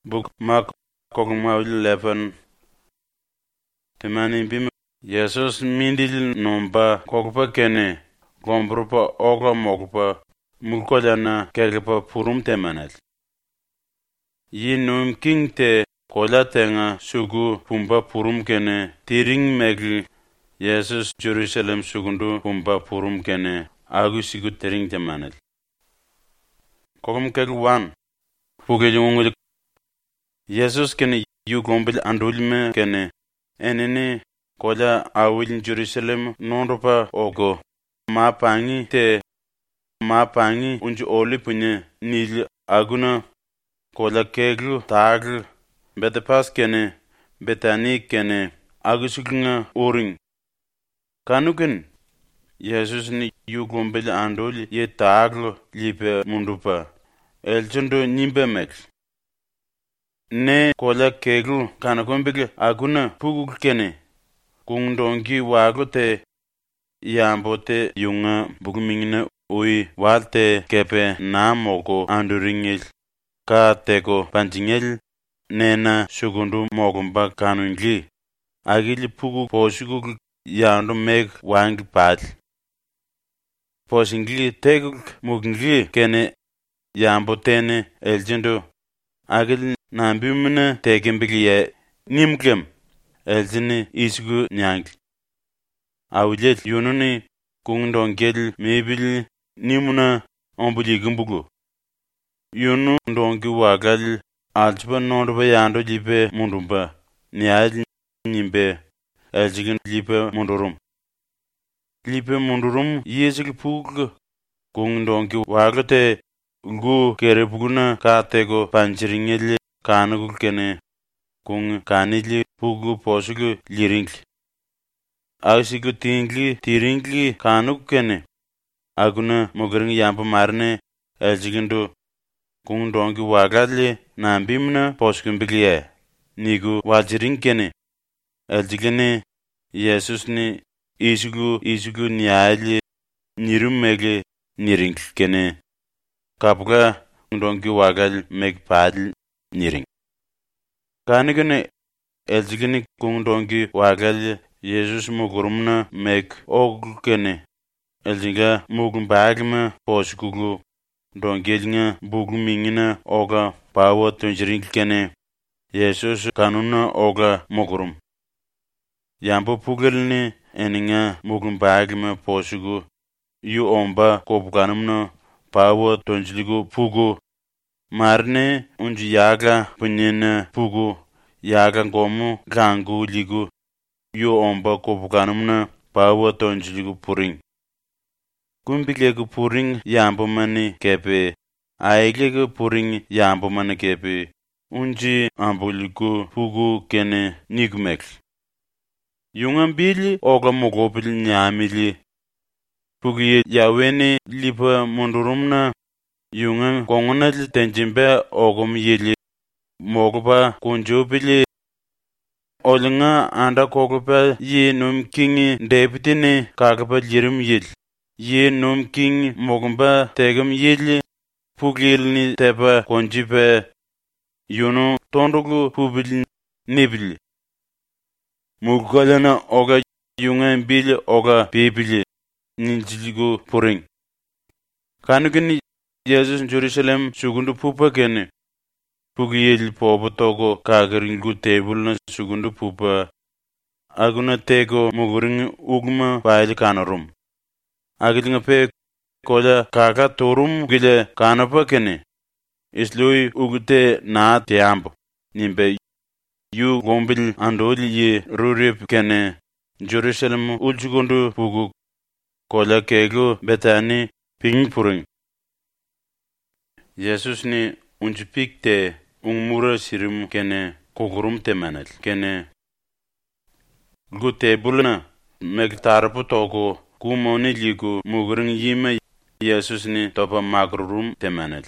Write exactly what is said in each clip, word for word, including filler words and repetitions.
Book Mark Kogma eleven. Temani bim Jesus mindil nomba kokpa kene gombrupa oga mogpa mukolana kerpa purum temanal. Yi num king te kolatenga sugu pumba purum kene tiring megli Jesus Jerusalem sugundu pumba purum kene agu sigu tiring temanal. Kokum keg one. Puge jungul Jesus kene yu gombil andulme kene enene kola awil Jerusalem nonropa ogo ma pangi te ma pangi unju oli punye nil aguna kola keglu tagl bedepas kene betani kene agusukinga oring kanuken Jesus ni yu gombil andul ye tagl lipe mundupa eljundo nimbe mek ne kola keglu kanakombege aguna pugul kene kungdongi wagote yambote yunga bugumingina ui walte kepe namoko anduringil ka teko panjingel nena sugundu mogumba kanungli agili pugu posugul yandu meg wangi pad posingli tegul mugngli kene yambotene eljindo agil nambimuna tegembigye nimglem elzini isgu nyang awlet yununi kungdongel mebil nimuna ombuli gumbugo yunu ndongi wagal alchba nondba yando lipe mundumba nial nimbe elzigin lipe mundurum lipe mundurum yezig pug kungdongi wagate ngu kerebuguna katego panchiringel kanugul kene kung kanili pugu posugu liringli ausigu tingli tiringli kanug kene aguna mogring yampa marne eljigindu kung dongi wagadli nambimna poskumbiglie nigu wajiring kene eljigene Jesus ni isugu isugu niali nirum mege niring kene kapga dongi wagal meg padl niring kanigene elzigini kungdongi wagal Jesus mugurumna meg ogl kene elziga mugum bagma poskugu dongelnga bugumingina oga pawo tunjiring kene Jesus kanuna oga mugurum yambo pugelni eninga mugum bagma poskugu yu omba kopganumna pawo tunjiligu pugu marne unji yaga punyena pugu yaga ngomu gangu ligu yu omba kopukanumna pawo tonjiligu puring kumbigegu puring yambo mani kepe aigegu puring yambo mani kepe unji ambuligu pugu kene nigmek yungambili oga mogopil nyamili pugi yaweni lipa mundurumna yunga kongonal tenjimbe ogum yeli mogoba kunjubili olinga anda kogoba ye num kingi debitini kagaba lirim yel ye num king mogumba tegum yeli pugilni teba konjibe yunu tondugu pubil nibil mugalana oga yunga bil oga bibili ninjiligu puring kanugini Jesus Jerusalem sugundu pupa kene pugiyel pobo togo kagaringu tebulna sugundu pupa aguna tego muguring ugma bail kanarum agilinga pe kola kaga torum gile kanapa kene islui ugute na tiambo nimbe yu gombil andoli ye rurip kene Jerusalem ulchugundu pugu kola kego betani ping puring Jesus ni unjupikte ungmura sirim kene kogurum temanal kene gute bulna megtarpu togo kumoni ligu mugring yima Jesus ni topa magrurum temanal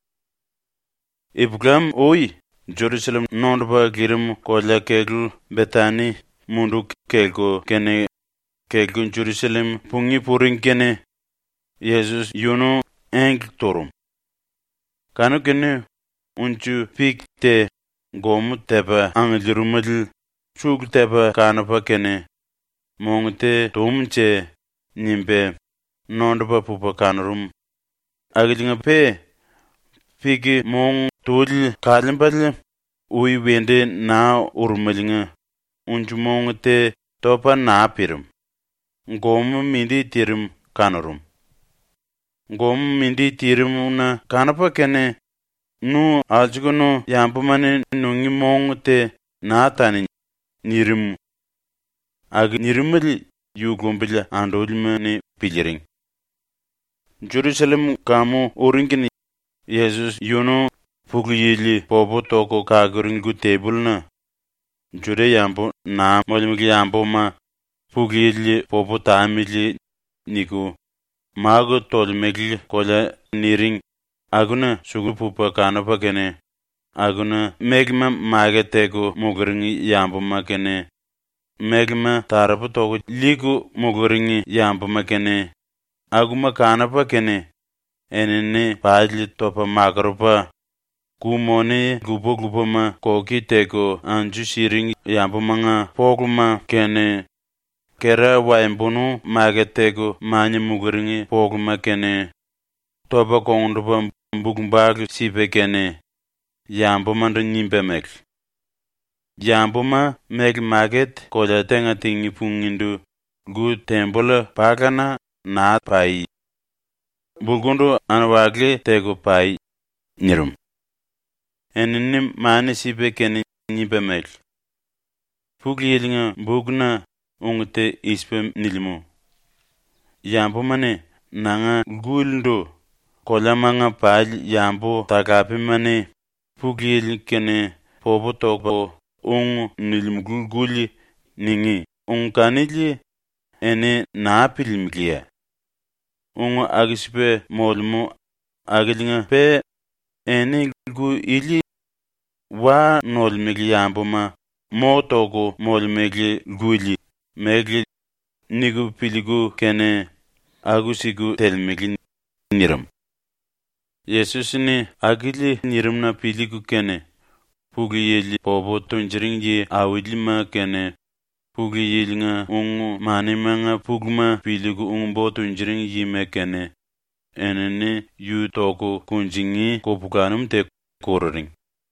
ibgam oi Jerusalem nondba girim kola kegl betani mundu kego kene kego Jerusalem pungi puring kene Jesus yuno eng torum kanu kene unchu pikte gomu tepa anglirumul chuk tepa kanapa kene mongte tumche nimbe nondpa pupa kanarum aglinga pe pigi mong tul kalimbal ui wende na urmalinga unjumongte topa na pirum gomu mindi tirum kanarum gomu mindi tirum na kanapa kene nu aljugono yampumane nungi mongte na tani nirim ag nirimali yugombila andolmane piliring Jerusalem kamu oringin Jesus yuno pugli popo toko kaguringu table na jure yambo na molmigi yambo ma pugli popo tamili niku mago tolmegli kola niring aguna sugu pupa kanapa kene aguna megma magetego mogoringi yambo ma kene megma tarapu toko liku mogoringi yambo ma kene aguma kanapa kene enene pajli topa magarupa kumone gupo gupo ma koki teko anju shiring yambo manga poguma kene kera waimbunu magetego manya mogoringi poguma kene topa kondupa mbukumbag sipe kene yambo mando nyimbe mek yambo ma mek maget kola tenga tingi pungindu gu tembola pakana na pai bulgundu anwagle tego pai nirum enni mane sipe kene nyimbe mek puglilinga bugna ungte ispe nilmo yambo mane nanga gulndo kola manga pal yambo takapi mane pugil kene popo toko ung nilmgulguli ningi ung kanili ene napilimglia ung agispe molmo agilinga pe ene gu ili wa nolmegli yambo ma mo toko molmegli guli megli nigu piligu kene agusigu telmegli niram Jesus ni agili nirimna piligu kene pugi yeli popo tunjiringi awilima kene pugi yelinga ungu manimanga pugma piligu ungbo tunjiringi me kene enene yu toko kunjingi kopukanum te kororing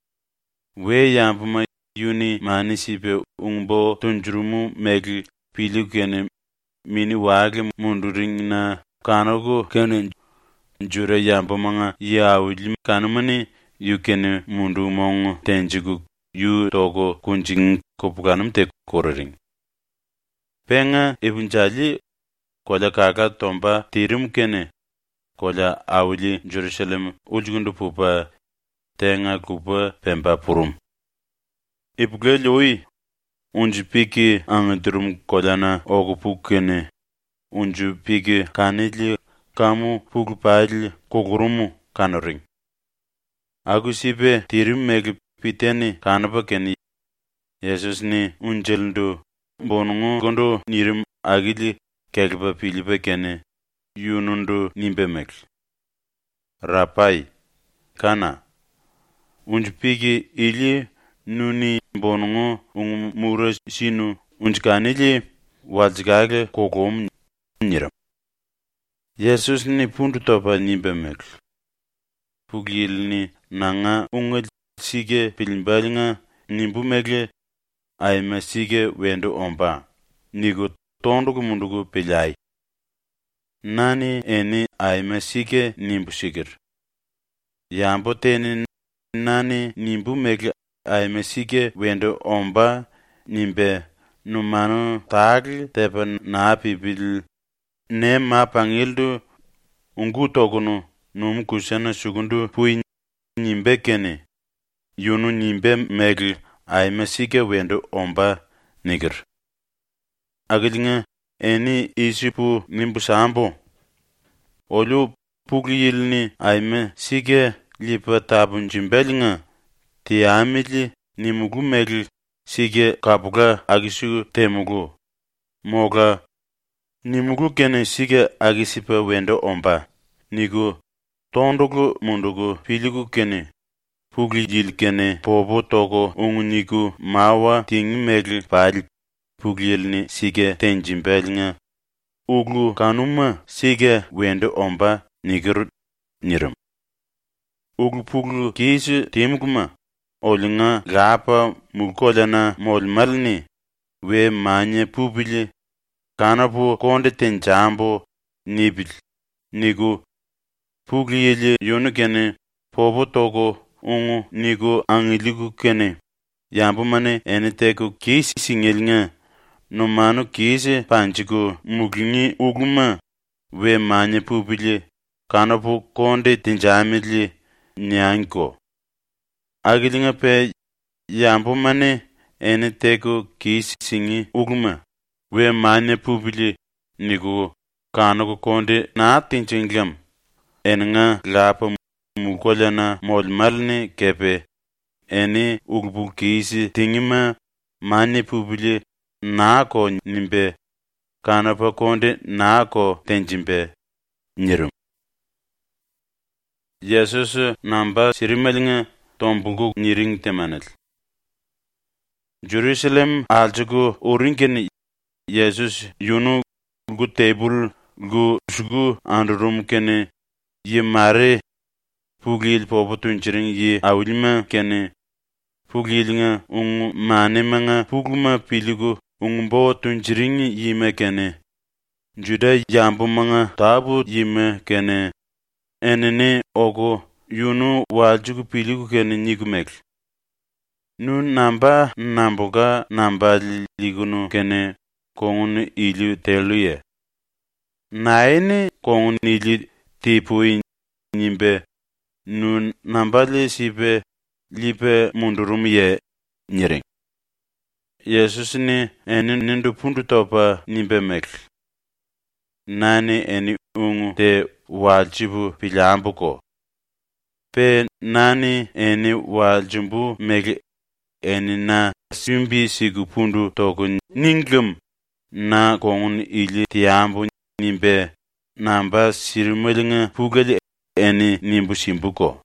we yampuma yuni manisipe ungbo tunjurumu megli piligu kene mini wage munduring na kanogo kene jure yambo manga yawili kanumani yukene mundu mong tenjigu yu togo kunjing kopukanum te kororing penga ibunjali kola kaka tomba tirim kene kola awili Jerusalem ulgundu pupa tenga kupa pemba purum ibgeloi unji piki angdurum kolana ogupuk kene unji piki kanili kamu pugpali kogurumu kanoring agusipe tirim meg piteni kanapa keni Jesus ni unjelndo bonungu gondo nirim agili kegba pilipe kene yunundo nimbe meg rapai kana unjpigi ili nuni bonungu umura sinu unjkanili wajgage kogom niram Jesus ni puntu topa nimbe meg pugil ni nanga ungel sige pilimbalinga nimbu megle ayma sige wendo omba nigo tondugu mundugu pilai nani eni ayma sige nimbu sigir yambo teni nani nimbu megle ayma sige wendo omba nimbe numano tagli tepa napi bil ne ma pangildu ungu togono num kusana sugundu pui nimbe kene yunu nimbe megl ay masike wendo omba nigr agilinga eni isipu nimbu sambo olu pugilni ayme sige lipa tabun jimbelinga tiamili nimugu megl sige kabuga agisu temugu moga nimugu kene sige agisipa wendo omba nigu tondugu mundugu piligu kene pugli jilkene popo toko unguniku mawa tingmegl pal puglilni sige tenjimbelnga uglu kanuma sige wendo omba nigirut nirum uglu puglu kisu timguma olinga gapa mukolana molmalni we manye pubili kanapu konde tenjambo nibil nigu pugliyeli yunukene popo toko ungu nigu angiligu kene yambu mane eniteku kisi singelnga numanu kisi panchiku muglini ugluma we manye pubili kanapu konde tenjamili nyanko agilinga pe yambu mane eniteku kisi singi ugluma we manye pubili nigu kanaku konde na tenjinglam ennga lapa mukolana molmalni kepe eni ugbu kisi tingima manye pubili nako nimbe kanapa konde nako tenjimbe nirum Jesus namba sirimelinga tombungu niring temanel Jerusalem aljugu orinken Jesus yunu gu table gu shugu andrum kene ye mare pugil popotunchiring ye awilma kene pugilinga ung manemanga puguma piligu ung bo tunchiring yime kene juda yambumanga tabu yime kene enene ogo yunu waljugu piligu kene nigumek nu namba namboga namba ligunu kene kongun ilu teluye naene kongun ilu tipui nimbe nu namba le sibe lipe mundurum ye nyering Jesus ni eni nindu pundu topa nimbe mek nani eni ungu te waljibu pilambuko pe nani eni waljumbu mek eni na simbi sigu pundu toko ninglum na kongun ili tiambu nimbe namba sirimelinga pugali eni nimbu simbuko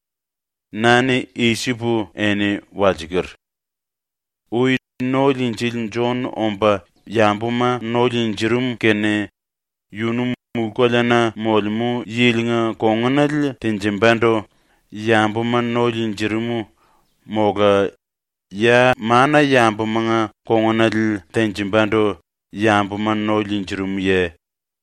nani isibu eni waljigir ui nolinjil John omba yambuma nolinjirum kene yunu mukolana molmu yilinga kongonal tenjimbando yambuma nolinjirumu moga ya mana yambuma kongonal tenjimbando yambuma nolinjirum ye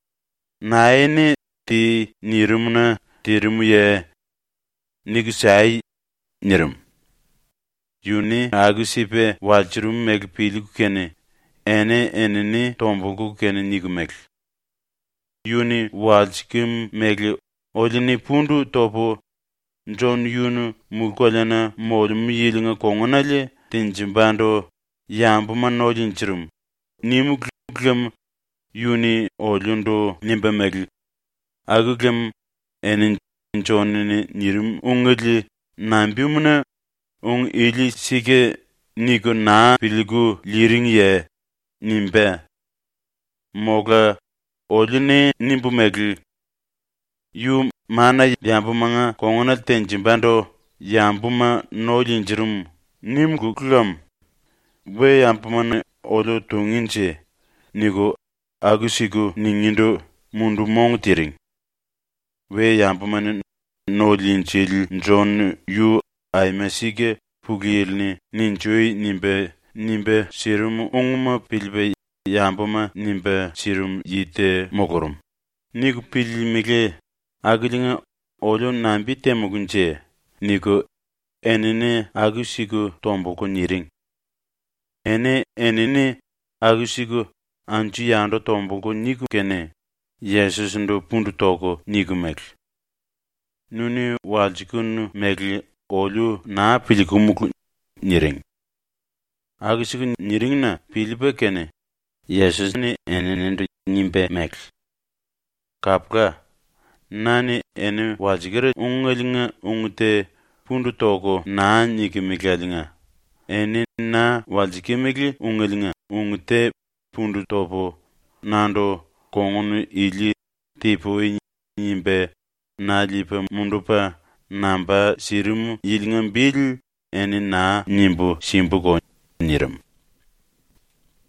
naene ti nirumna tirum ye nigsai nirum yuni agusipe walchirum meg piligu kene ene eneni tombugu kene nigumek yuni walchikim meg olini pundu topo John yunu mukolana molum yilinga kongonale tenjimbando yambuma nolinchirum nimuglum yuni olundo nimbemeg agugum enen John nirum ungli nambimuna ung ili sige nigo na piligu liring ye nimbe moga olune nimbumeg yu mana yambumanga kongonal tenjimbando yambuma nolinjirum nimguklam we yambuma olo tunginje nigo agusigu ningindo mundu mongtiring we yambuma nolinjil John yu aimesige pugilni ninjoi nimbe nimbe sirum unguma pilbe yambuma nimbe sirum yite mogorum nigu pilmige agilinga olo nambi temugunje nigu enene agusigu tombuko niring ene enene agusigu anju yando tombuko nigu kene Jesus ndo pundu toko nigu mek nuni waljikun megli olu na piligumuk niring agusigu niring na pilbe kene Jesus ni enene nimbe mek kapga nani ene waljigere ungelinga ungte pundu toko na nyikimigalinga ene na waljikimigli ungelinga ungte pundu topo nando kongon ili tipo nyimbe na lipe mundupa namba sirim yilngam bil eni na nyimbo simbugo nirim.